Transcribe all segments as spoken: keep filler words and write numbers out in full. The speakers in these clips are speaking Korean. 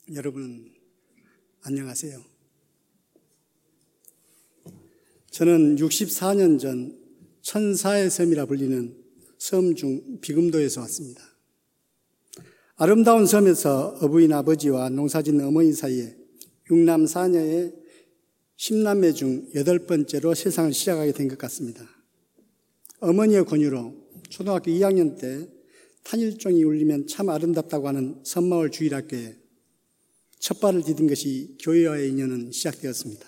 여러분 안녕하세요. 저는 육십사 년 전 천사의 섬이라 불리는 섬 중 비금도에서 왔습니다. 아름다운 섬에서 어부인 아버지와 농사짓는 어머니 사이에 육남 사녀의 십남매 중 여덟 번째로 세상을 시작하게 된 것 같습니다. 어머니의 권유로 초등학교 이 학년 때 탄일종이 울리면 참 아름답다고 하는 섬마을 주일학교에 첫 발을 디딘 것이 교회와의 인연은 시작되었습니다.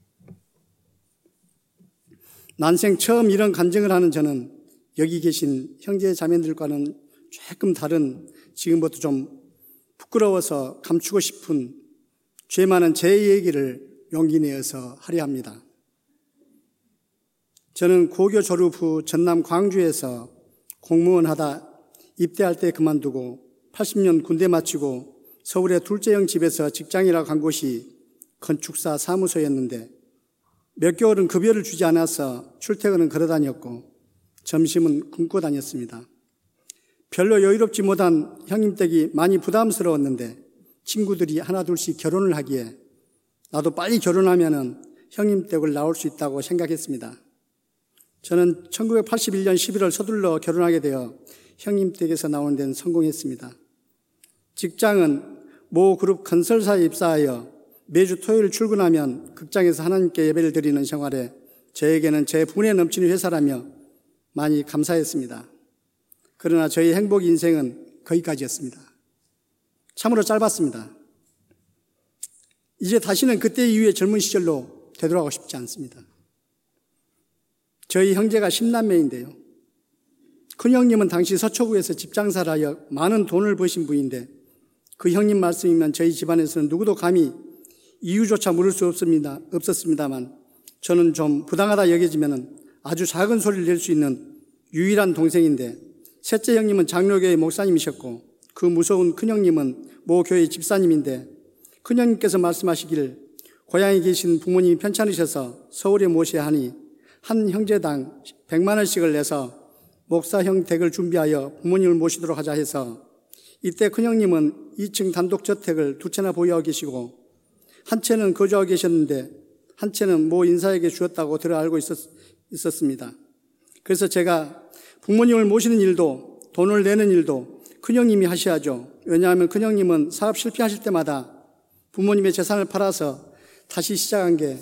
난생 처음 이런 간증을 하는 저는 여기 계신 형제 자매들과는 조금 다른, 지금부터 좀 부끄러워서 감추고 싶은 죄 많은 제 얘기를 용기 내어서 하려 합니다. 저는 고교 졸업 후 전남 광주에서 공무원 하다 입대할 때 그만두고 팔십 년 군대 마치고 서울의 둘째 형 집에서 직장이라 간 곳이 건축사 사무소였는데 몇 개월은 급여를 주지 않아서 출퇴근은 걸어 다녔고 점심은 굶고 다녔습니다. 별로 여유롭지 못한 형님 댁이 많이 부담스러웠는데 친구들이 하나둘씩 결혼을 하기에 나도 빨리 결혼하면은 형님 댁을 나올 수 있다고 생각했습니다. 저는 천구백팔십일 년 십일월 서둘러 결혼하게 되어 형님 댁에서 나오는 데는 성공했습니다. 직장은 모 그룹 건설사에 입사하여 매주 토요일 출근하면 극장에서 하나님께 예배를 드리는 생활에 저에게는 제 분에 넘치는 회사라며 많이 감사했습니다. 그러나 저희 행복 인생은 거기까지였습니다. 참으로 짧았습니다. 이제 다시는 그때 이후의 젊은 시절로 되돌아가고 싶지 않습니다. 저희 형제가 십남매인데요. 큰형님은 당시 서초구에서 집장사를 하여 많은 돈을 버신 분인데 그 형님 말씀이면 저희 집안에서는 누구도 감히 이유조차 물을 수 없습니다. 없었습니다만 저는 좀 부당하다 여겨지면 아주 작은 소리를 낼 수 있는 유일한 동생인데 셋째 형님은 장로교회 목사님이셨고 그 무서운 큰형님은 모 교회 집사님인데 큰형님께서 말씀하시길 고향에 계신 부모님이 편찮으셔서 서울에 모셔야 하니 한 형제당 백만 원씩을 내서 목사형 댁을 준비하여 부모님을 모시도록 하자 해서 이때 큰형님은 이 층 단독저택을 두 채나 보유하고 계시고 한 채는 거주하고 계셨는데 한 채는 모 인사에게 주었다고 들어 알고 있었, 있었습니다. 그래서 제가 부모님을 모시는 일도 돈을 내는 일도 큰형님이 하셔야죠. 왜냐하면 큰형님은 사업 실패하실 때마다 부모님의 재산을 팔아서 다시 시작한 게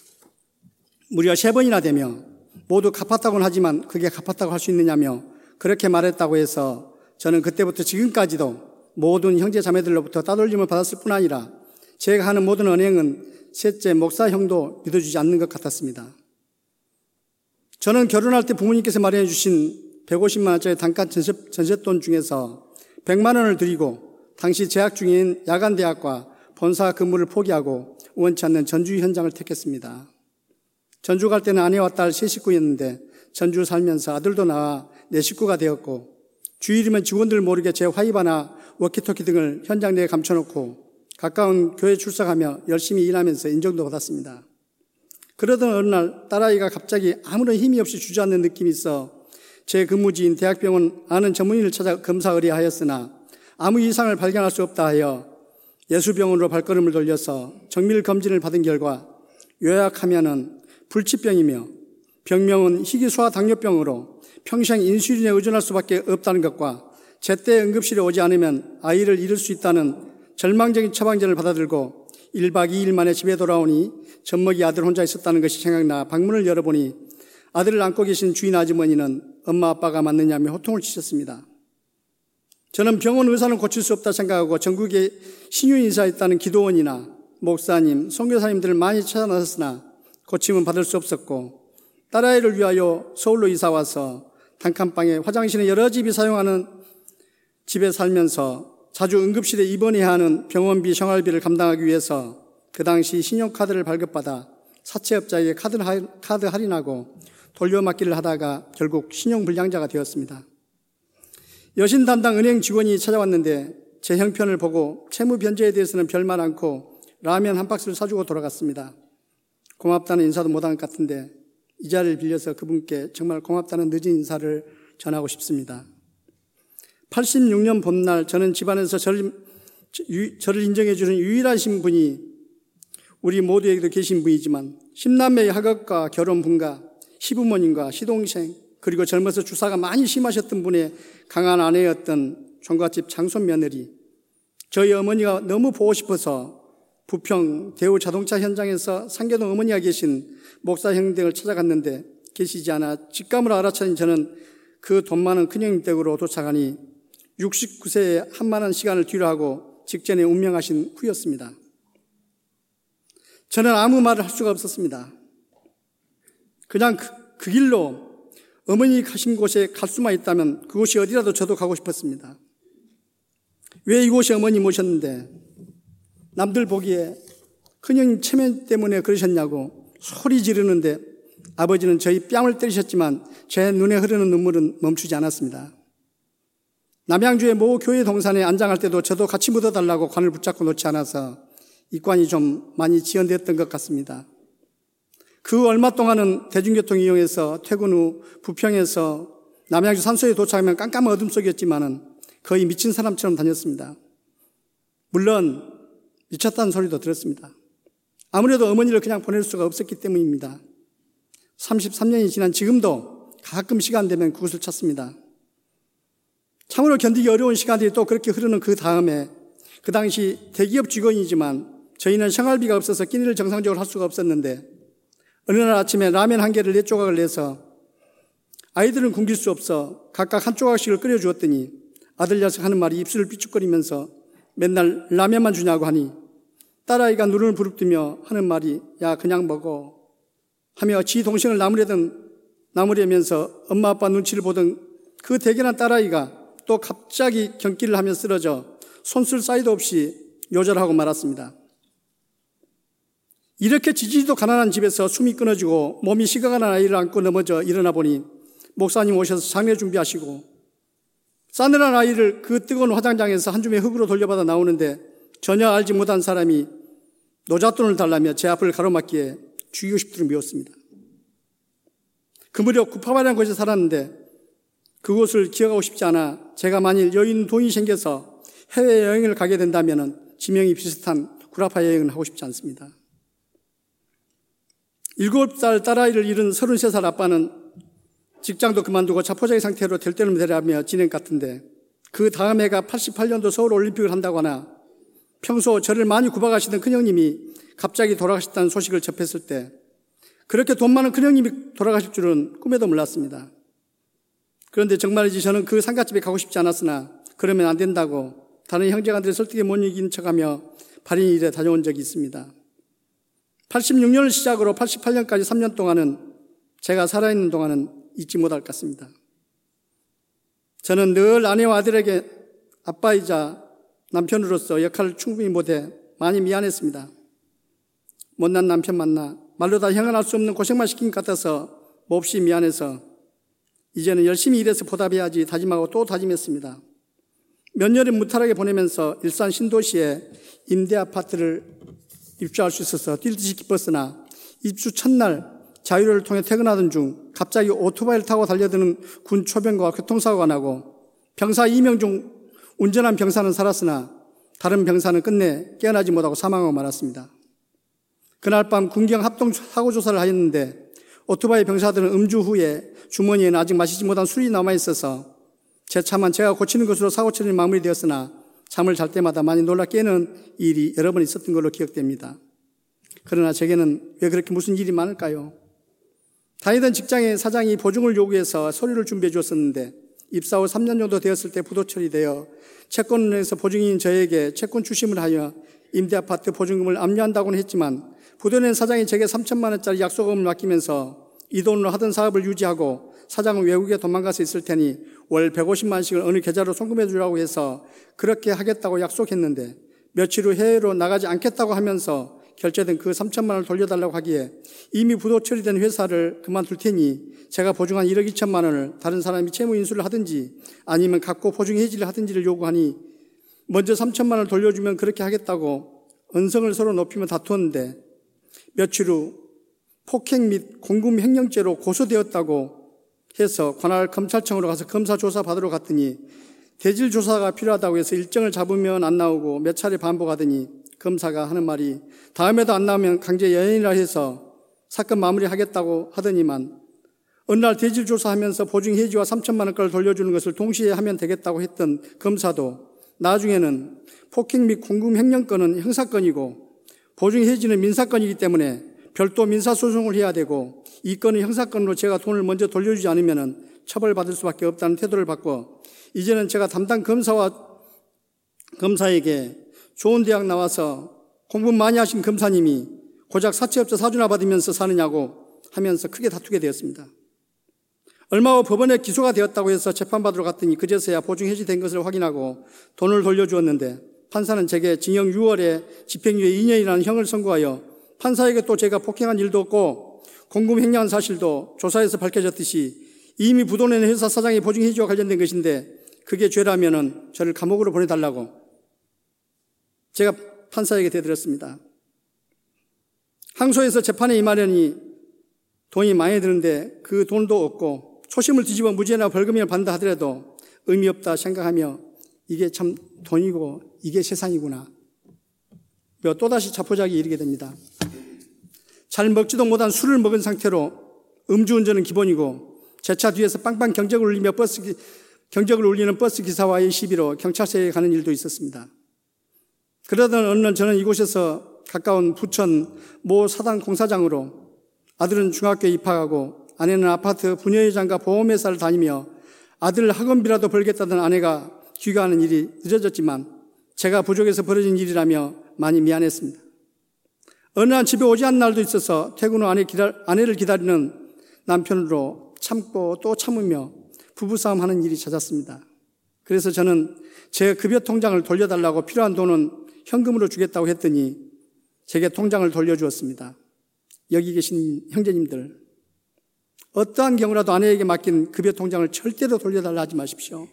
무려 세 번이나 되며 모두 갚았다고는 하지만 그게 갚았다고 할 수 있느냐며 그렇게 말했다고 해서 저는 그때부터 지금까지도 모든 형제 자매들로부터 따돌림을 받았을 뿐 아니라 제가 하는 모든 은행은 셋째 목사 형도 믿어주지 않는 것 같았습니다. 저는 결혼할 때 부모님께서 마련해 주신 백오십만 원짜리 단가 전세, 전세돈 중에서 백만 원을 드리고 당시 재학 중인 야간대학과 본사 근무를 포기하고 원치 않는 전주 현장을 택했습니다. 전주 갈 때는 아내와 딸 세 식구였는데 전주 살면서 아들도 낳아 네 식구가 되었고 주일이면 직원들 모르게 제 화이바나 워키토키 등을 현장 내에 감춰놓고 가까운 교회 출석하며 열심히 일하면서 인정도 받았습니다. 그러던 어느 날 딸아이가 갑자기 아무런 힘이 없이 주저앉는 느낌이 있어 제 근무지인 대학병원 아는 전문의를 찾아 검사 의뢰하였으나 아무 이상을 발견할 수 없다 하여 예수병원으로 발걸음을 돌려서 정밀 검진을 받은 결과 요약하면은 불치병이며 병명은 희귀소아 당뇨병으로 평생 인슐린에 의존할 수밖에 없다는 것과 제때 응급실에 오지 않으면 아이를 잃을 수 있다는 절망적인 처방전을 받아들고 일 박 이 일 만에 집에 돌아오니 젖먹이 아들 혼자 있었다는 것이 생각나 방문을 열어보니 아들을 안고 계신 주인 아주머니는 엄마 아빠가 맞느냐며 호통을 치셨습니다. 저는 병원 의사는 고칠 수 없다 생각하고 전국에 신유인사 있다는 기도원이나 목사님, 선교사님들을 많이 찾아나섰으나 고침은 받을 수 없었고 딸아이를 위하여 서울로 이사와서 단칸방에 화장실은 여러 집이 사용하는 집에 살면서 자주 응급실에 입원해야 하는 병원비, 생활비를 감당하기 위해서 그 당시 신용카드를 발급받아 사채업자에게 카드, 카드 할인하고 돌려막기를 하다가 결국 신용불량자가 되었습니다. 여신 담당 은행 직원이 찾아왔는데 제 형편을 보고 채무 변제에 대해서는 별말 않고 라면 한 박스를 사주고 돌아갔습니다. 고맙다는 인사도 못한 것 같은데 이 자리를 빌려서 그분께 정말 고맙다는 늦은 인사를 전하고 싶습니다. 팔십육 년 봄날 저는 집안에서 절, 저를 인정해 주는 유일하신 분이 우리 모두에게도 계신 분이지만 십남매의 하객과 결혼 분가, 시부모님과 시동생, 그리고 젊어서 주사가 많이 심하셨던 분의 강한 아내였던 종갓집 장손 며느리, 저희 어머니가 너무 보고 싶어서 부평 대우 자동차 현장에서 상계동 어머니가 계신 목사 형님 댁을 찾아갔는데 계시지 않아 직감으로 알아차린 저는 그 돈 많은 큰형님 댁으로 도착하니 육십구 세에 한많은 시간을 뒤로 하고 직전에 운명하신 후였습니다. 저는 아무 말을 할 수가 없었습니다. 그냥 그, 그 길로 어머니 가신 곳에 갈 수만 있다면 그곳이 어디라도 저도 가고 싶었습니다. 왜 이곳이 어머니 모셨는데 남들 보기에 큰형 체면 때문에 그러셨냐고 소리 지르는데 아버지는 저희 뺨을 때리셨지만 제 눈에 흐르는 눈물은 멈추지 않았습니다. 남양주의 모 교회 동산에 안장할 때도 저도 같이 묻어달라고 관을 붙잡고 놓지 않아서 입관이 좀 많이 지연되었던 것 같습니다. 그 얼마 동안은 대중교통 이용해서 퇴근 후 부평에서 남양주 산소에 도착하면 깜깜한 어둠 속이었지만은 거의 미친 사람처럼 다녔습니다. 물론 미쳤다는 소리도 들었습니다. 아무래도 어머니를 그냥 보낼 수가 없었기 때문입니다. 삼십삼 년이 지난 지금도 가끔 시간 되면 그곳을 찾습니다. 참으로 견디기 어려운 시간들이 또 그렇게 흐르는 그 다음에 그 당시 대기업 직원이지만 저희는 생활비가 없어서 끼니를 정상적으로 할 수가 없었는데 어느 날 아침에 라면 한 개를 네 조각을 내서 아이들은 굶길 수 없어 각각 한 조각씩을 끓여주었더니 아들 녀석 하는 말이 입술을 삐죽거리면서 맨날 라면만 주냐고 하니 딸아이가 눈을 부릅뜨며 하는 말이 야 그냥 먹어 하며 지 동생을 나무래던 나무래면서 엄마 아빠 눈치를 보던 그 대견한 딸아이가 또 갑자기 경기를 하며 쓰러져 손쓸 사이도 없이 요절하고 말았습니다. 이렇게 지지도 가난한 집에서 숨이 끊어지고 몸이 식어가는 아이를 안고 넘어져 일어나 보니 목사님 오셔서 장례 준비하시고 싸늘한 아이를 그 뜨거운 화장장에서 한 줌의 흙으로 돌려받아 나오는데 전혀 알지 못한 사람이 노잣돈을 달라며 제 앞을 가로막기에 죽이고 싶도록 미웠습니다. 그 무렵 구파발이라는 곳에 살았는데 그곳을 기억하고 싶지 않아 제가 만일 여유 돈이 생겨서 해외여행을 가게 된다면 지명이 비슷한 구라파 여행을 하고 싶지 않습니다. 일곱 살 딸아이를 잃은 서른세 살 아빠는 직장도 그만두고 자포자기 상태로 될 때는 되라며 지낸 것 같은데 그 다음 해가 팔십팔 년도 서울 올림픽을 한다고 하나 평소 저를 많이 구박하시던 큰형님이 갑자기 돌아가셨다는 소식을 접했을 때 그렇게 돈 많은 큰형님이 돌아가실 줄은 꿈에도 몰랐습니다. 그런데 정말이지 저는 그 상갓집에 가고 싶지 않았으나 그러면 안 된다고 다른 형제간들의 설득에 못 이긴 척하며 발인일에 다녀온 적이 있습니다. 팔십육 년을 시작으로 팔십팔 년까지 삼 년 동안은 제가 살아있는 동안은 잊지 못할 것 같습니다. 저는 늘 아내와 아들에게 아빠이자 남편으로서 역할을 충분히 못해 많이 미안했습니다. 못난 남편 만나 말로 다 형언할 수 없는 고생만 시킨 것 같아서 몹시 미안해서 이제는 열심히 일해서 보답해야지 다짐하고 또 다짐했습니다. 몇 년을 무탈하게 보내면서 일산 신도시에 임대 아파트를 입주할 수 있어서 뛸 듯이 기뻤으나 입주 첫날 자유를 통해 퇴근하던 중 갑자기 오토바이를 타고 달려드는 군 초병과 교통사고가 나고 병사 이 명 중 운전한 병사는 살았으나 다른 병사는 끝내 깨어나지 못하고 사망하고 말았습니다. 그날 밤 군경 합동 사고조사를 하였는데 오토바이 병사들은 음주 후에 주머니에는 아직 마시지 못한 술이 남아있어서 제 차만 제가 고치는 것으로 사고 처리는 마무리되었으나 잠을 잘 때마다 많이 놀라 깨는 일이 여러 번 있었던 걸로 기억됩니다. 그러나 제게는 왜 그렇게 무슨 일이 많을까요? 다니던 직장의 사장이 보증을 요구해서 서류를 준비해 주었었는데 입사 후 삼 년 정도 되었을 때 부도 처리되어 채권은행에서 보증인 저에게 채권 추심을 하여 임대아파트 보증금을 압류한다고는 했지만 부도낸 사장이 제게 삼천만 원짜리 약속금을 맡기면서 이 돈으로 하던 사업을 유지하고 사장은 외국에 도망가서 있을 테니 월 백오십만 원씩을 어느 계좌로 송금해 주라고 해서 그렇게 하겠다고 약속했는데 며칠 후 해외로 나가지 않겠다고 하면서 결제된 그 삼천만 원을 돌려달라고 하기에 이미 부도 처리된 회사를 그만둘 테니 제가 보증한 일억 이천만 원을 다른 사람이 채무 인수를 하든지 아니면 갖고 보증 해지를 하든지를 요구하니 먼저 삼천만 원을 돌려주면 그렇게 하겠다고 언성을 서로 높이며 다투었는데 며칠 후 폭행 및 공금 횡령죄로 고소되었다고 해서 관할 검찰청으로 가서 검사 조사 받으러 갔더니 대질 조사가 필요하다고 해서 일정을 잡으면 안 나오고 몇 차례 반복하더니 검사가 하는 말이 다음에도 안 나오면 강제 연행이라 해서 사건 마무리하겠다고 하더니만 어느 날 대질 조사하면서 보증 해지와 삼천만 원가를 돌려주는 것을 동시에 하면 되겠다고 했던 검사도 나중에는 폭행 및 공금 횡령건은 형사건이고 보증 해지는 민사건이기 때문에 별도 민사소송을 해야 되고 이 건은 형사건으로 제가 돈을 먼저 돌려주지 않으면 처벌받을 수밖에 없다는 태도를 바꿔 이제는 제가 담당 검사와 검사에게 좋은 대학 나와서 공부 많이 하신 검사님이 고작 사채업자 사주나 받으면서 사느냐고 하면서 크게 다투게 되었습니다. 얼마 후 법원에 기소가 되었다고 해서 재판받으러 갔더니 그제서야 보증 해지된 것을 확인하고 돈을 돌려주었는데 판사는 제게 징역 육 월에 집행유예 이 년이라는 형을 선고하여 판사에게 또 제가 폭행한 일도 없고 공금 횡령한 사실도 조사에서 밝혀졌듯이 이미 부도낸 회사 사장의 보증 해지와 관련된 것인데 그게 죄라면은 저를 감옥으로 보내달라고 제가 판사에게 대들었습니다. 항소해서 재판에 임하려니 돈이 많이 드는데 그 돈도 없고 초심을 뒤집어 무죄나 벌금이나 받는다 하더라도 의미 없다 생각하며 이게 참 돈이고 이게 세상이구나. 또다시 자포자기에 이르게 됩니다. 잘 먹지도 못한 술을 먹은 상태로 음주운전은 기본이고 제 차 뒤에서 빵빵 경적을 울리며 버스 경적을 울리는 버스 기사와의 시비로 경찰서에 가는 일도 있었습니다. 그러던 어느 날 저는 이곳에서 가까운 부천 모 사당 공사장으로 아들은 중학교에 입학하고 아내는 아파트 분여회장과 보험회사를 다니며 아들 학원비라도 벌겠다던 아내가 귀가하는 일이 늦어졌지만 제가 부족해서 벌어진 일이라며 많이 미안했습니다. 어느 날 집에 오지 않는 날도 있어서 퇴근 후 아내 기다, 아내를 기다리는 남편으로 참고 또 참으며 부부싸움하는 일이 잦았습니다. 그래서 저는 제 급여 통장을 돌려달라고 필요한 돈은 현금으로 주겠다고 했더니 제게 통장을 돌려주었습니다. 여기 계신 형제님들, 어떠한 경우라도 아내에게 맡긴 급여 통장을 절대로 돌려달라 하지 마십시오.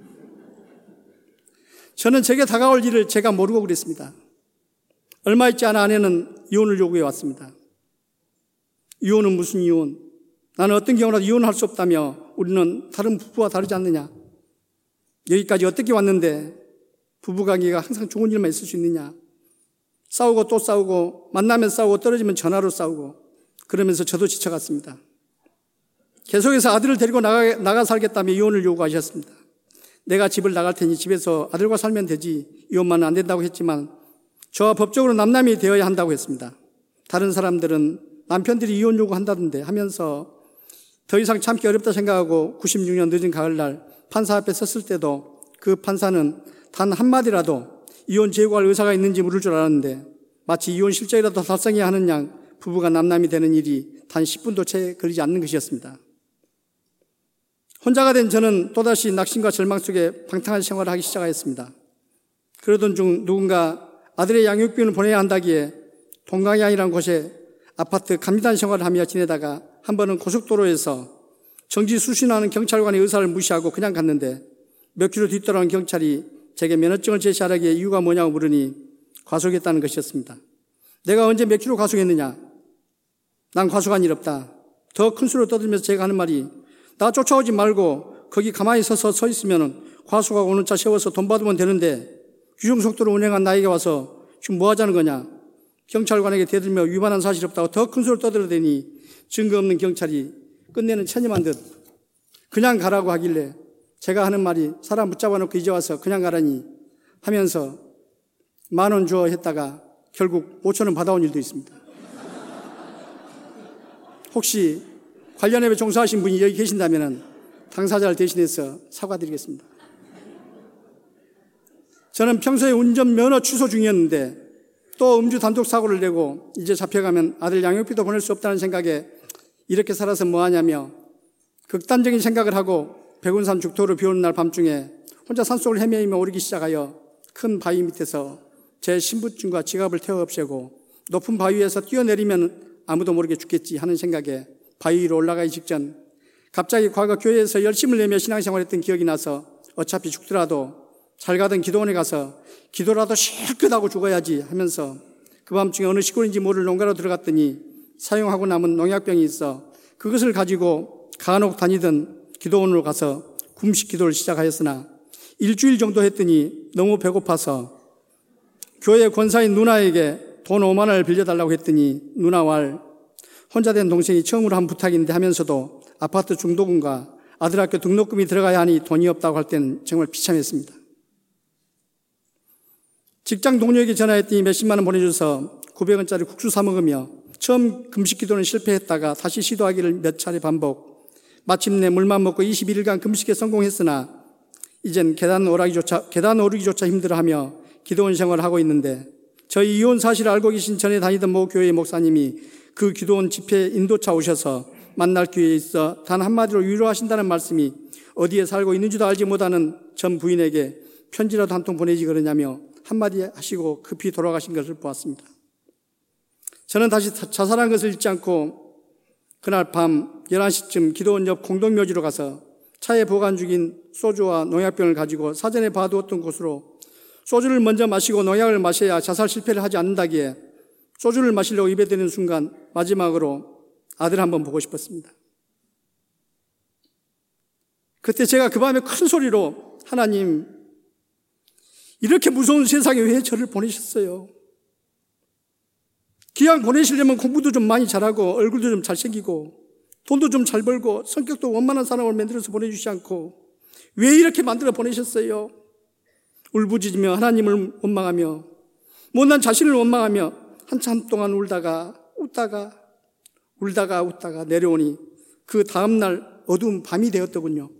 저는 제게 다가올 일을 제가 모르고 그랬습니다. 얼마 있지 않아 아내는 이혼을 요구해 왔습니다. 이혼은 무슨 이혼? 나는 어떤 경우라도 이혼할 수 없다며 우리는 다른 부부와 다르지 않느냐? 여기까지 어떻게 왔는데 부부관계가 항상 좋은 일만 있을 수 있느냐? 싸우고 또 싸우고 만나면 싸우고 떨어지면 전화로 싸우고 그러면서 저도 지쳐갔습니다. 계속해서 아들을 데리고 나가, 나가 살겠다며 이혼을 요구하셨습니다. 내가 집을 나갈 테니 집에서 아들과 살면 되지 이혼만은 안 된다고 했지만 저와 법적으로 남남이 되어야 한다고 했습니다. 다른 사람들은 남편들이 이혼 요구한다던데 하면서 더 이상 참기 어렵다 생각하고 구십육 년 늦은 가을날 판사 앞에 섰을 때도 그 판사는 단 한마디라도 이혼 제고할 의사가 있는지 물을 줄 알았는데 마치 이혼 실적이라도 달성해야 하는 양 부부가 남남이 되는 일이 단 십 분도 채 걸리지 않는 것이었습니다. 혼자가 된 저는 또다시 낙심과 절망 속에 방탕한 생활을 하기 시작하였습니다. 그러던 중 누군가 아들의 양육비를 보내야 한다기에 동강양이라는 곳에 아파트 감리단 생활을 하며 지내다가 한 번은 고속도로에서 정지 수신하는 경찰관의 의사를 무시하고 그냥 갔는데 몇 킬로 뒤돌아온 경찰이 제게 면허증을 제시하라기에 이유가 뭐냐고 물으니 과속했다는 것이었습니다. 내가 언제 몇 킬로 과속했느냐? 난 과속한 일 없다. 더 큰 소리로 떠들면서 제가 하는 말이 나 쫓아오지 말고 거기 가만히 서서 서 있으면 과속하고 오는 차 세워서 돈 받으면 되는데 규정속도로 운행한 나에게 와서 지금 뭐 하자는 거냐? 경찰관에게 대들며 위반한 사실 없다고 더 큰 소리를 떠들어대니 증거 없는 경찰이 끝내는 체념한 듯 그냥 가라고 하길래 제가 하는 말이 사람 붙잡아 놓고 이제 와서 그냥 가라니 하면서 만 원 줘 했다가 결국 오천 원 받아온 일도 있습니다. 혹시 관련업에 종사하신 분이 여기 계신다면 당사자를 대신해서 사과드리겠습니다. 저는 평소에 운전면허 취소 중이었는데 또 음주 단독 사고를 내고 이제 잡혀가면 아들 양육비도 보낼 수 없다는 생각에 이렇게 살아서 뭐하냐며 극단적인 생각을 하고 백운산 죽도로 비 오는 날 밤중에 혼자 산속을 헤매이며 오르기 시작하여 큰 바위 밑에서 제 신분증과 지갑을 태워 없애고 높은 바위에서 뛰어내리면 아무도 모르게 죽겠지 하는 생각에 바위 위로 올라가기 직전 갑자기 과거 교회에서 열심을 내며 신앙생활했던 기억이 나서 어차피 죽더라도 잘 가던 기도원에 가서 기도라도 실컷 하고 죽어야지 하면서 그 밤중에 어느 시골인지 모를 농가로 들어갔더니 사용하고 남은 농약병이 있어 그것을 가지고 간혹 다니던 기도원으로 가서 금식 기도를 시작하였으나 일주일 정도 했더니 너무 배고파서 교회 권사인 누나에게 돈 오만 원을 빌려달라고 했더니 누나 왈 혼자 된 동생이 처음으로 한 부탁인데 하면서도 아파트 중도금과 아들 학교 등록금이 들어가야 하니 돈이 없다고 할 때는 정말 비참했습니다. 직장 동료에게 전화했더니 몇십만 원 보내줘서 구백 원짜리 국수 사 먹으며 처음 금식 기도는 실패했다가 다시 시도하기를 몇 차례 반복. 마침내 물만 먹고 이십일 일간 금식에 성공했으나 이젠 계단 오르기조차, 계단 오르기조차 힘들어하며 기도원 생활을 하고 있는데 저희 이혼 사실을 알고 계신 전에 다니던 모 교회의 목사님이 그 기도원 집회 인도차 오셔서 만날 기회에 있어 단 한마디로 위로하신다는 말씀이 어디에 살고 있는지도 알지 못하는 전 부인에게 편지라도 한 통 보내지 그러냐며 한마디 하시고 급히 돌아가신 것을 보았습니다. 저는 다시 자살한 것을 잊지 않고 그날 밤 열한 시쯤 기도원 옆 공동묘지로 가서 차에 보관 중인 소주와 농약병을 가지고 사전에 봐두었던 곳으로 소주를 먼저 마시고 농약을 마셔야 자살 실패를 하지 않는다기에 소주를 마시려고 입에 대는 순간 마지막으로 아들 한번 보고 싶었습니다. 그때 제가 그 밤에 큰 소리로 하나님, 이렇게 무서운 세상에 왜 저를 보내셨어요? 기왕 보내시려면 공부도 좀 많이 잘하고 얼굴도 좀 잘생기고 돈도 좀 잘 벌고 성격도 원만한 사람을 만들어서 보내주지 않고 왜 이렇게 만들어 보내셨어요? 울부짖으며 하나님을 원망하며 못난 자신을 원망하며 한참 동안 울다가 웃다가 울다가 웃다가 내려오니 그 다음날 어두운 밤이 되었더군요.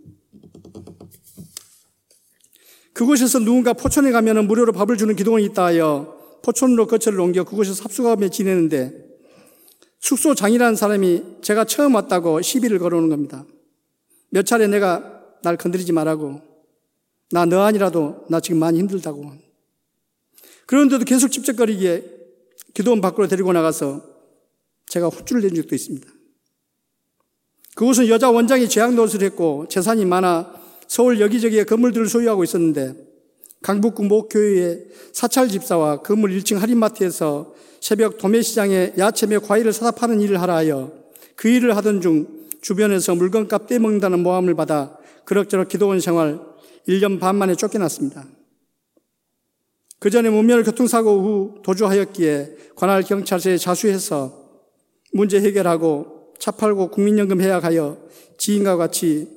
그곳에서 누군가 포천에 가면 무료로 밥을 주는 기도원이 있다 하여 포천으로 거처를 옮겨 그곳에서 합숙하며 지내는데 숙소장이라는 사람이 제가 처음 왔다고 시비를 걸어오는 겁니다. 몇 차례 내가 날 건드리지 말라고, 나 너 아니라도 나 지금 많이 힘들다고. 그런데도 계속 찝쩍거리기에 기도원 밖으로 데리고 나가서 제가 호출을 낸 적도 있습니다. 그곳은 여자 원장이 죄악 노릇을 했고 재산이 많아 서울 여기저기에 건물들을 소유하고 있었는데 강북구 목교회의 사찰 집사와 건물 일 층 할인마트에서 새벽 도매시장에 야채며 과일을 사다 파는 일을 하라 하여 그 일을 하던 중 주변에서 물건값 떼먹는다는 모함을 받아 그럭저럭 기도원 생활 일 년 반 만에 쫓겨났습니다. 그 전에 무면허 교통사고 후 도주하였기에 관할 경찰서에 자수해서 문제 해결하고 차 팔고 국민연금 해약하여 지인과 같이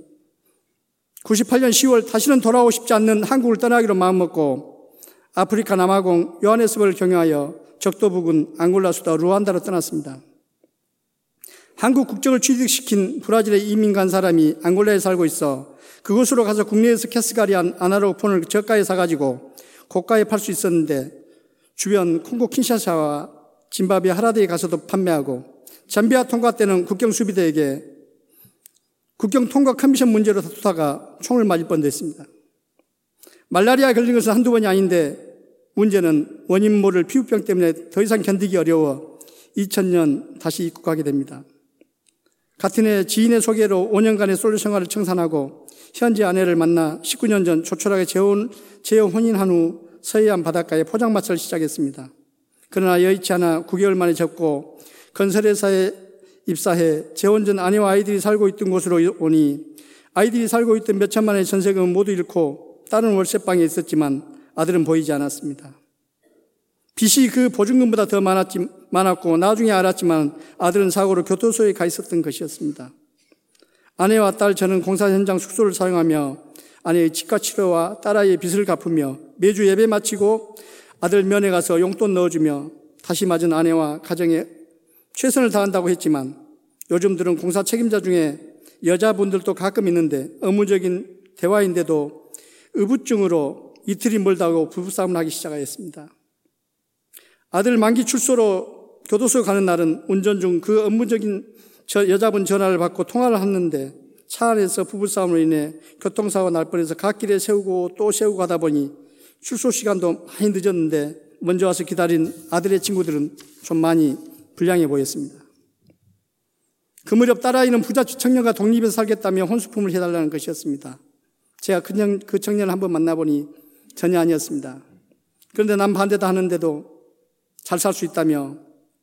구십팔 년 시월 다시는 돌아오고 싶지 않는 한국을 떠나기로 마음먹고 아프리카 남아공 요하네스버그를 경유하여 적도 부근 앙골라 수도 루안다로 떠났습니다. 한국 국적을 취득시킨 브라질의 이민 간 사람이 앙골라에 살고 있어 그곳으로 가서 국내에서 캐스가리안 아날로그 폰을 저가에 사가지고 고가에 팔 수 있었는데 주변 콩고 킨샤사와 짐바브웨 하라데에 가서도 판매하고 잠비아 통과 때는 국경 수비대에게 국경 통과 커미션 문제로 다투다가 총을 맞을 뻔도 했습니다. 말라리아에 걸린 것은 한두 번이 아닌데 문제는 원인 모를 피부병 때문에 더 이상 견디기 어려워 이천 년 다시 입국하게 됩니다. 같은 해 지인의 소개로 오 년간의 솔로 생활을 청산하고 현재 아내를 만나 십구 년 전 조촐하게 재혼, 재혼인한 후 서해안 바닷가에 포장마차를 시작했습니다. 그러나 여의치 않아 구 개월 만에 접고 건설회사에 입사해 재혼 전 아내와 아이들이 살고 있던 곳으로 오니 아이들이 살고 있던 몇 천만 원의 전세금은 모두 잃고 딸은 월세방에 있었지만 아들은 보이지 않았습니다. 빚이 그 보증금보다 더 많았지, 많았고 나중에 알았지만 아들은 사고로 교도소에 가 있었던 것이었습니다. 아내와 딸 저는 공사 현장 숙소를 사용하며 아내의 치과 치료와 딸아이의 빚을 갚으며 매주 예배 마치고 아들 면회 가서 용돈 넣어주며 다시 맞은 아내와 가정에 최선을 다한다고 했지만 요즘 들은 공사 책임자 중에 여자분들도 가끔 있는데 의무적인 대화인데도 의부증으로 이틀이 멀다고 부부싸움을 하기 시작하였습니다. 아들 만기 출소로 교도소 가는 날은 운전 중 그 업무적인 저 여자분 전화를 받고 통화를 했는데 차 안에서 부부싸움으로 인해 교통사고 날 뻔해서 갓길에 세우고 또 세우고 하다 보니 출소 시간도 많이 늦었는데 먼저 와서 기다린 아들의 친구들은 좀 많이 불량해 보였습니다. 그 무렵 딸아이는 부자 청년과 독립해서 살겠다며 혼수품을 해달라는 것이었습니다. 제가 그, 년, 그 청년을 한번 만나보니 전혀 아니었습니다. 그런데 난 반대도 하는데도 잘 살 수 있다며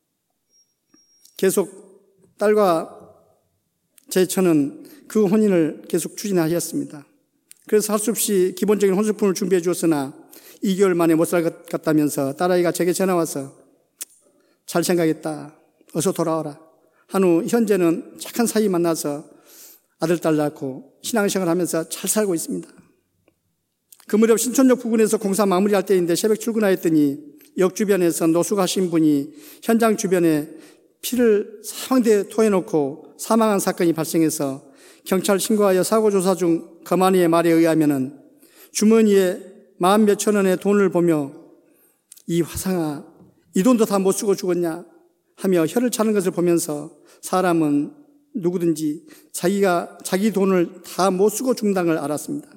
계속 딸과 제 처는 그 혼인을 계속 추진하였습니다. 그래서 할 수 없이 기본적인 혼수품을 준비해 주었으나 이 개월 만에 못 살 것 같다면서 딸아이가 제게 전화와서 잘 생각했다. 어서 돌아와라. 한 후 현재는 착한 사이 만나서 아들, 딸 낳고 신앙생활 하면서 잘 살고 있습니다. 그 무렵 신촌역 부근에서 공사 마무리할 때인데 새벽 출근하였더니 역 주변에서 노숙하신 분이 현장 주변에 피를 사방대에 토해놓고 사망한 사건이 발생해서 경찰 신고하여 사고조사 중 거만이의 말에 의하면은 주머니에 만 몇천 원의 돈을 보며 이 화상아, 이 돈도 다 못 쓰고 죽었냐 하며 혀를 차는 것을 보면서 사람은 누구든지 자기가 자기 돈을 다 못 쓰고 죽는다는 걸 알았습니다.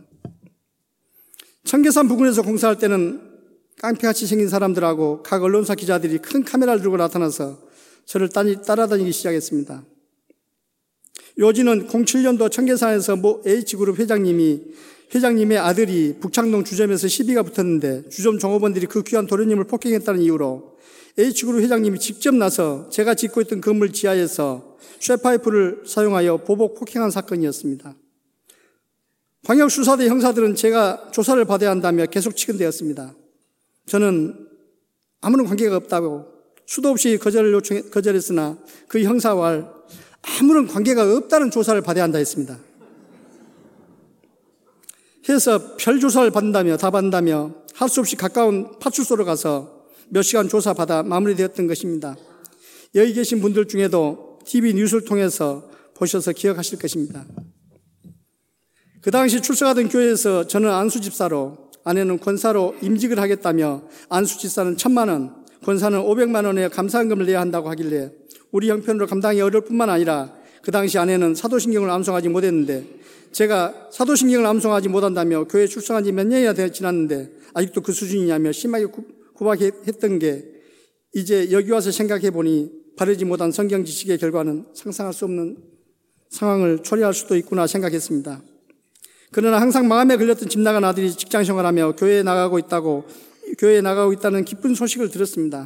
청계산 부근에서 공사할 때는 깡패같이 생긴 사람들하고 각 언론사 기자들이 큰 카메라를 들고 나타나서 저를 따라다니기 시작했습니다. 요지는 공칠 년도 청계산에서 모 H그룹 회장님이 회장님의 아들이 북창동 주점에서 시비가 붙었는데 주점 종업원들이 그 귀한 도련님을 폭행했다는 이유로 H그룹 회장님이 직접 나서 제가 짓고 있던 건물 지하에서 쇠파이프를 사용하여 보복 폭행한 사건이었습니다. 광역수사대 형사들은 제가 조사를 받아야 한다며 계속 치근대었습니다. 저는 아무런 관계가 없다고 수도 없이 거절을 요청, 거절했으나 그 형사와 아무런 관계가 없다는 조사를 받아야 한다 했습니다. 해서 별 조사를 받는다며 다 받는다며 할 수 없이 가까운 파출소로 가서 몇 시간 조사받아 마무리되었던 것입니다. 여기 계신 분들 중에도 티비 뉴스를 통해서 보셔서 기억하실 것입니다. 그 당시 출석하던 교회에서 저는 안수집사로, 아내는 권사로 임직을 하겠다며 안수집사는 천만 원, 권사는 오백만 원의 감사금을 내야 한다고 하길래 우리 형편으로 감당이 어려울 뿐만 아니라 그 당시 아내는 사도신경을 암송하지 못했는데 제가 사도신경을 암송하지 못한다며 교회에 출석한 지 몇 년이나 지났는데 아직도 그 수준이냐며 심하게 구박했던 게 이제 여기 와서 생각해 보니 바르지 못한 성경 지식의 결과는 상상할 수 없는 상황을 초래할 수도 있구나 생각했습니다. 그러나 항상 마음에 걸렸던 집 나간 아들이 직장 생활하며 교회에 나가고 있다고, 교회에 나가고 있다는 기쁜 소식을 들었습니다.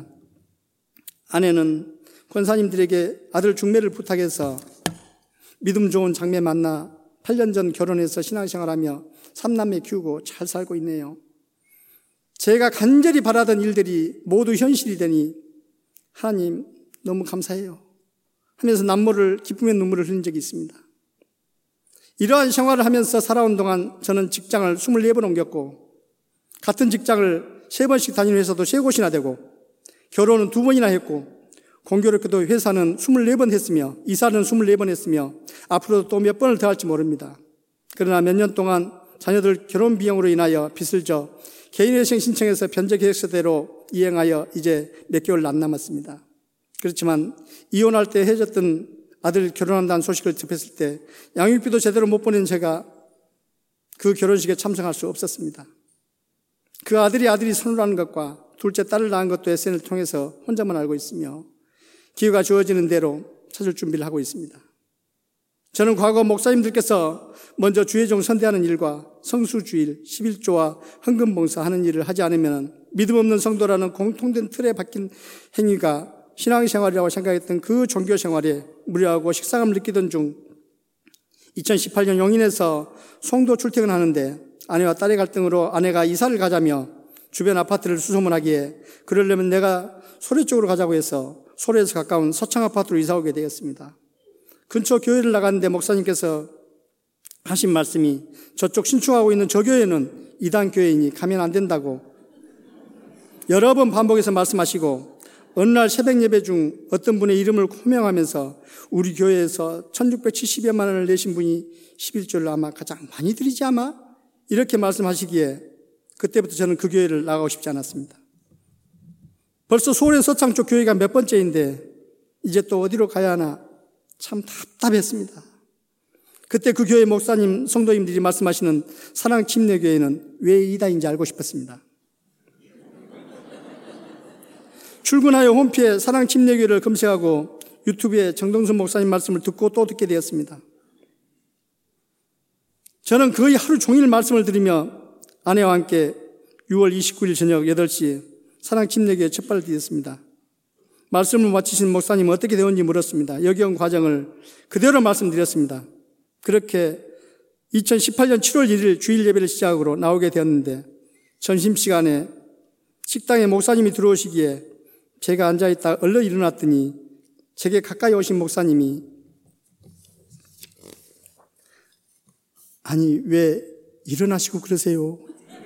아내는 권사님들에게 아들 중매를 부탁해서 믿음 좋은 장매 만나 팔 년 전 결혼해서 신앙생활하며 삼남매 키우고 잘 살고 있네요. 제가 간절히 바라던 일들이 모두 현실이 되니 하나님 너무 감사해요 하면서 남모를 기쁨의 눈물을 흘린 적이 있습니다. 이러한 생활을 하면서 살아온 동안 저는 직장을 이십사 번 옮겼고 같은 직장을 세 번씩 다니는 회사도 세 곳이나 되고 결혼은 두 번이나 했고 공교롭게도 회사는 이십사 번 했으며 이사는 이십사 번 했으며 앞으로도 또 몇 번을 더 할지 모릅니다. 그러나 몇 년 동안 자녀들 결혼 비용으로 인하여 빚을 져 개인회생 신청해서 변제 계획서대로 이행하여 이제 몇 개월 안 남았습니다. 그렇지만 이혼할 때 해줬던 아들 결혼한다는 소식을 접했을 때 양육비도 제대로 못 보낸 제가 그 결혼식에 참석할 수 없었습니다. 그 아들이 아들이 손을 것과 둘째 딸을 낳은 것도 에스엔을 통해서 혼자만 알고 있으며 기회가 주어지는 대로 찾을 준비를 하고 있습니다. 저는 과거 목사님들께서 먼저 주의종 선대하는 일과 성수주일, 십일조와 헌금봉사하는 일을 하지 않으면 믿음 없는 성도라는 공통된 틀에 박힌 행위가 신앙생활이라고 생각했던 그 종교생활에 무료하고 식상함을 느끼던 중 이천십팔 년 용인에서 송도 출퇴근하는데 아내와 딸의 갈등으로 아내가 이사를 가자며 주변 아파트를 수소문하기에 그러려면 내가 소래 쪽으로 가자고 해서 소래에서 가까운 서창 아파트로 이사 오게 되었습니다. 근처 교회를 나갔는데 목사님께서 하신 말씀이 저쪽 신축하고 있는 저 교회는 이단 교회이니 가면 안 된다고 여러 번 반복해서 말씀하시고 어느 날 새벽 예배 중 어떤 분의 이름을 호명하면서 우리 교회에서 천육백칠십여만 원을 내신 분이 십일조를 아마 가장 많이 드리지 아마? 이렇게 말씀하시기에 그때부터 저는 그 교회를 나가고 싶지 않았습니다. 벌써 소래 서창 쪽 교회가 몇 번째인데 이제 또 어디로 가야 하나 참 답답했습니다. 그때 그 교회 목사님, 성도님들이 말씀하시는 사랑침례교회는 왜 이단인지 알고 싶었습니다. 출근하여 홈피에 사랑침례교회를 검색하고 유튜브에 정동순 목사님 말씀을 듣고 또 듣게 되었습니다. 저는 거의 하루 종일 말씀을 들으며 아내와 함께 유월 이십구일 저녁 여덟 시에 사랑침례교회에 첫 발을 디뎠습니다. 말씀을 마치신 목사님은 어떻게 되었는지 물었습니다. 여기 온 과정을 그대로 말씀드렸습니다. 그렇게 이천십팔 년 칠월 일일 주일 예배를 시작으로 나오게 되었는데 점심시간에 식당에 목사님이 들어오시기에 제가 앉아있다 얼른 일어났더니 제게 가까이 오신 목사님이 아니 왜 일어나시고 그러세요?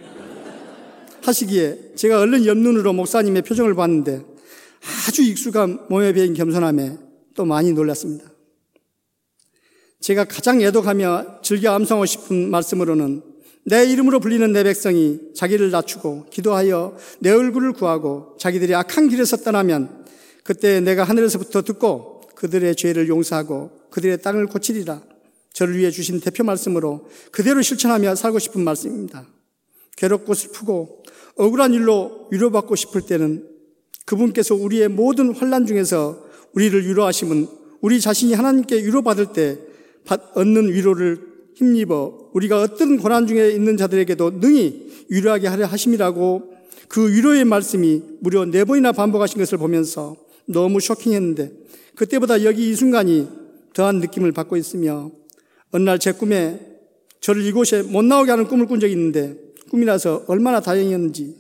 하시기에 제가 얼른 옆눈으로 목사님의 표정을 봤는데 아주 익숙한 몸에 배인 겸손함에 또 많이 놀랐습니다. 제가 가장 애독하며 즐겨 암송하고 싶은 말씀으로는 내 이름으로 불리는 내 백성이 자기를 낮추고 기도하여 내 얼굴을 구하고 자기들이 악한 길에서 떠나면 그때 내가 하늘에서부터 듣고 그들의 죄를 용서하고 그들의 땅을 고치리라. 저를 위해 주신 대표 말씀으로 그대로 실천하며 살고 싶은 말씀입니다. 괴롭고 슬프고 억울한 일로 위로받고 싶을 때는 그분께서 우리의 모든 환난 중에서 우리를 위로하심은 우리 자신이 하나님께 위로받을 때 얻는 위로를 힘입어 우리가 어떤 고난 중에 있는 자들에게도 능히 위로하게 하려 하심이라고 그 위로의 말씀이 무려 네 번이나 반복하신 것을 보면서 너무 쇼킹했는데 그때보다 여기 이 순간이 더한 느낌을 받고 있으며 어느 날 제 꿈에 저를 이곳에 못 나오게 하는 꿈을 꾼 적이 있는데 꿈이라서 얼마나 다행이었는지.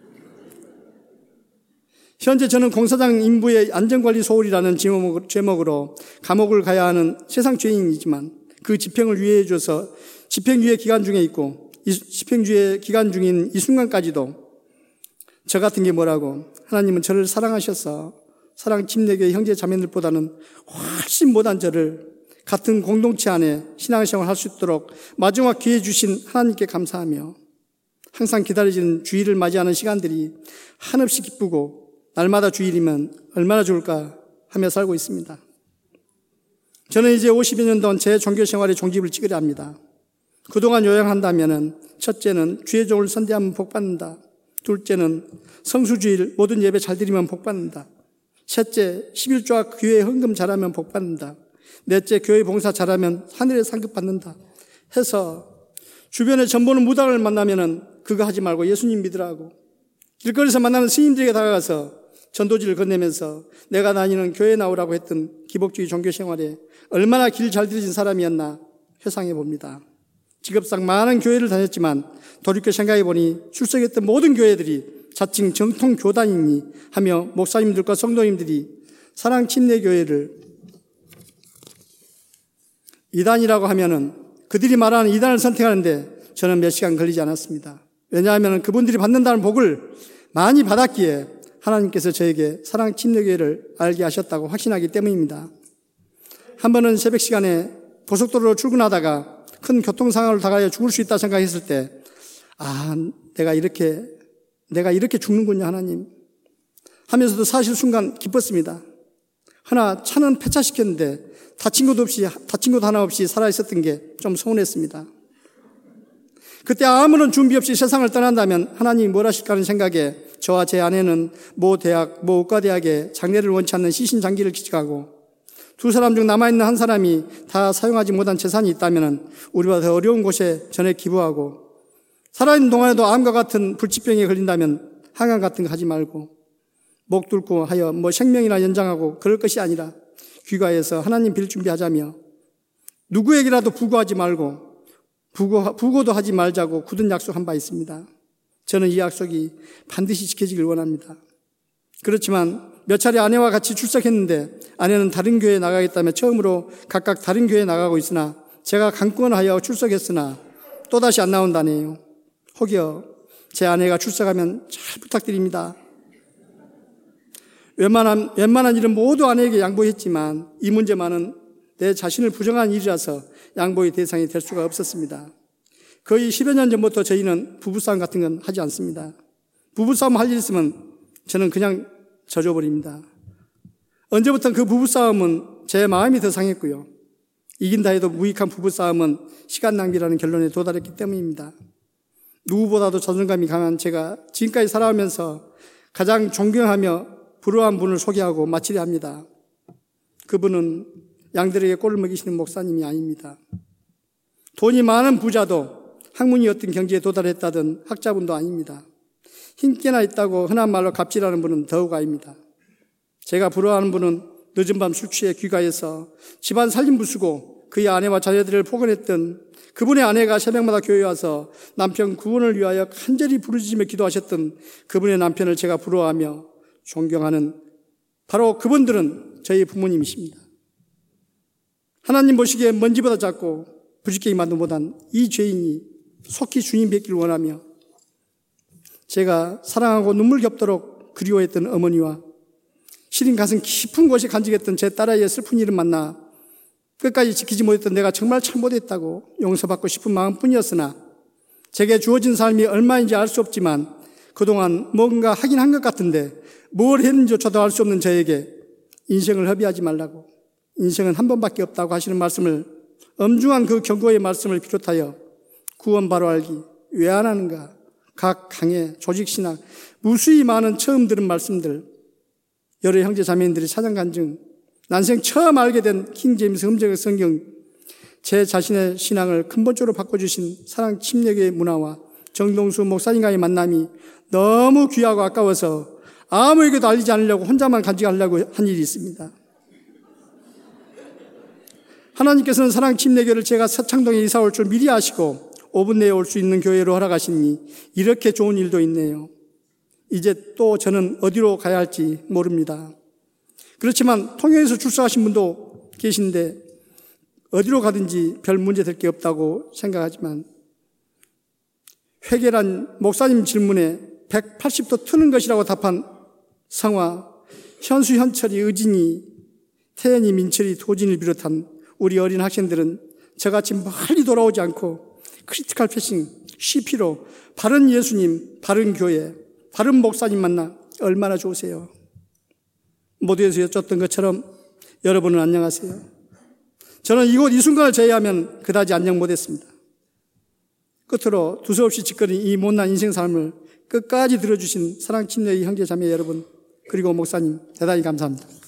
현재 저는 공사장 인부의 안전관리 소홀이라는 제목으로 감옥을 가야 하는 세상 죄인이지만 그 집행을 유예해 줘서 집행유예 기간 중에 있고 이 집행유예 기간 중인 이 순간까지도 저 같은 게 뭐라고 하나님은 저를 사랑하셔서 사랑 침례교회 형제 자매들보다는 훨씬 못한 저를 같은 공동체 안에 신앙생활을 할 수 있도록 마지막 기회 주신 하나님께 감사하며 항상 기다려지는 주일을 맞이하는 시간들이 한없이 기쁘고 날마다 주일이면 얼마나 좋을까 하며 살고 있습니다. 저는 이제 오십여 년 동안 제 종교생활의 종집을 찍으려 합니다. 그동안 요약한다면 첫째는 주의 종을 선대하면 복받는다. 둘째는 성수주일 모든 예배 잘 드리면 복받는다. 셋째 십일조와 교회 헌금 잘하면 복받는다. 넷째 교회 봉사 잘하면 하늘에 상급 받는다 해서 주변에 전보는 무당을 만나면은 그거 하지 말고 예수님 믿으라고 길거리에서 만나는 스님들에게 다가가서 전도지를 건네면서 내가 다니는 교회 나오라고 했던 기복주의 종교생활에 얼마나 길 잘 들여진 사람이었나 회상해 봅니다. 직업상 많은 교회를 다녔지만 돌이켜 생각해 보니 출석했던 모든 교회들이 자칭 정통 교단이니 하며 목사님들과 성도님들이 사랑 침례교회를 이단이라고 하면은 그들이 말하는 이단을 선택하는데 저는 몇 시간 걸리지 않았습니다. 왜냐하면 그분들이 받는다는 복을 많이 받았기에 하나님께서 저에게 사랑 침례교회를 알게 하셨다고 확신하기 때문입니다. 한 번은 새벽 시간에 고속도로로 출근하다가 큰 교통상황을 당하여 죽을 수 있다 생각했을 때 아, 내가 이렇게 내가 이렇게 죽는군요, 하나님 하면서도 사실 순간 기뻤습니다. 하나 차는 폐차시켰는데 다친 것도 없이, 다친 것 하나 없이 살아있었던 게 좀 서운했습니다. 그때 아무런 준비 없이 세상을 떠난다면 하나님이 뭘 하실까 하는 생각에 저와 제 아내는 모 대학, 모 의과대학에 장례를 원치 않는 시신장기를 기증하고 두 사람 중 남아있는 한 사람이 다 사용하지 못한 재산이 있다면 우리보다 더 어려운 곳에 전에 기부하고 살아있는 동안에도 암과 같은 불치병에 걸린다면 항암 같은 거 하지 말고 목 뚫고 하여 뭐 생명이나 연장하고 그럴 것이 아니라 귀가해서 하나님 빌 준비하자며 누구에게라도 부고하지 말고 부고, 부고도 하지 말자고 굳은 약속한 바 있습니다. 저는 이 약속이 반드시 지켜지길 원합니다. 그렇지만 몇 차례 아내와 같이 출석했는데 아내는 다른 교회에 나가겠다며 처음으로 각각 다른 교회에 나가고 있으나 제가 강권하여 출석했으나 또다시 안 나온다네요. 혹여 제 아내가 출석하면 잘 부탁드립니다. 웬만한, 웬만한 일은 모두 아내에게 양보했지만 이 문제만은 내 자신을 부정한 일이라서 양보의 대상이 될 수가 없었습니다. 거의 십여 년 전부터 저희는 부부싸움 같은 건 하지 않습니다. 부부싸움 할 일 있으면 저는 그냥 져줘버립니다. 언제부터 그 부부싸움은 제 마음이 더 상했고요. 이긴다 해도 무익한 부부싸움은 시간 낭비라는 결론에 도달했기 때문입니다. 누구보다도 자존감이 강한 제가 지금까지 살아오면서 가장 존경하며 불우한 분을 소개하고 마치려 합니다. 그분은 양들에게 꼴을 먹이시는 목사님이 아닙니다. 돈이 많은 부자도 학문이 어떤 경지에 도달했다던 학자분도 아닙니다. 힘께나 있다고 흔한 말로 갑질하는 분은 더욱 아닙니다. 제가 부러워하는 분은 늦은 밤 술 취해 귀가해서 집안 살림 부수고 그의 아내와 자녀들을 포근했던 그분의 아내가 새벽마다 교회에 와서 남편 구원을 위하여 간절히 부르짖으며 기도하셨던 그분의 남편을 제가 부러워하며 존경하는 바로 그분들은 저희 부모님이십니다. 하나님 보시기에 먼지보다 작고 부지깽이 만도 못한 이 죄인이 속히 주님 뵙기를 원하며 제가 사랑하고 눈물 겹도록 그리워했던 어머니와 시린 가슴 깊은 곳에 간직했던 제 딸아이의 슬픈 일을 만나 끝까지 지키지 못했던 내가 정말 잘못했다고 용서받고 싶은 마음뿐이었으나 제게 주어진 삶이 얼마인지 알 수 없지만 그동안 뭔가 하긴 한 것 같은데 뭘 했는지조차도 알 수 없는 저에게 인생을 허비하지 말라고, 인생은 한 번밖에 없다고 하시는 말씀을, 엄중한 그 경고의 말씀을 비롯하여 구원 바로 알기, 왜 안 하는가, 각 강의, 조직신학, 무수히 많은 처음 들은 말씀들, 여러 형제 자매님들이 사정간증, 난생 처음 알게 된 킹제임스 음절의 성경, 제 자신의 신앙을 근본적으로 바꿔주신 사랑 침례교의 문화와 정동수 목사님과의 만남이 너무 귀하고 아까워서 아무에게도 알리지 않으려고 혼자만 간직하려고 한 일이 있습니다. 하나님께서는 사랑 침례교를 제가 서창동에 이사 올 줄 미리 아시고 오 분 내에 올 수 있는 교회로 허락하시니 이렇게 좋은 일도 있네요. 이제 또 저는 어디로 가야 할지 모릅니다. 그렇지만 통영에서 출석하신 분도 계신데 어디로 가든지 별 문제 될 게 없다고 생각하지만 회개란 목사님 질문에 백팔십 도 트는 것이라고 답한 성화, 현수, 현철이, 의진이, 태연이, 민철이, 도진을 비롯한 우리 어린 학생들은 저같이 멀리 돌아오지 않고 크리티컬 패싱, 씨피로 바른 예수님, 바른 교회, 바른 목사님 만나 얼마나 좋으세요. 모두에서 여쭙던 것처럼 여러분은 안녕하세요. 저는 이곳 이 순간을 제외하면 그다지 안녕 못했습니다. 끝으로 두서없이 짓거린 이 못난 인생 삶을 끝까지 들어주신 사랑 침례의 형제 자매 여러분, 그리고 목사님 대단히 감사합니다.